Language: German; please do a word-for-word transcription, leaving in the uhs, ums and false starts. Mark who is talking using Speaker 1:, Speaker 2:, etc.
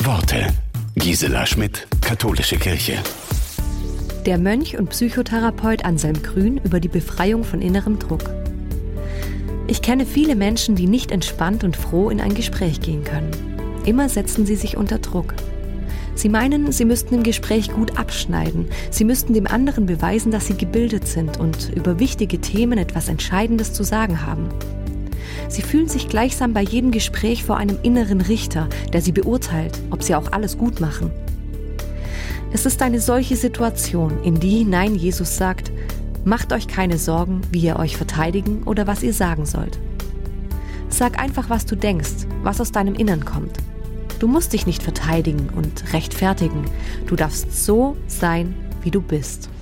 Speaker 1: Worte. Gisela Schmidt, Katholische Kirche.
Speaker 2: Der Mönch und Psychotherapeut Anselm Grün über die Befreiung von innerem Druck. Ich kenne viele Menschen, die nicht entspannt und froh in ein Gespräch gehen können. Immer setzen sie sich unter Druck. Sie meinen, sie müssten im Gespräch gut abschneiden. Sie müssten dem anderen beweisen, dass sie gebildet sind und über wichtige Themen etwas Entscheidendes zu sagen haben. Sie fühlen sich gleichsam bei jedem Gespräch vor einem inneren Richter, der sie beurteilt, ob sie auch alles gut machen. Es ist eine solche Situation, in die hinein Jesus sagt: Macht euch keine Sorgen, wie ihr euch verteidigen oder was ihr sagen sollt. Sag einfach, was du denkst, was aus deinem Innern kommt. Du musst dich nicht verteidigen und rechtfertigen. Du darfst so sein, wie du bist.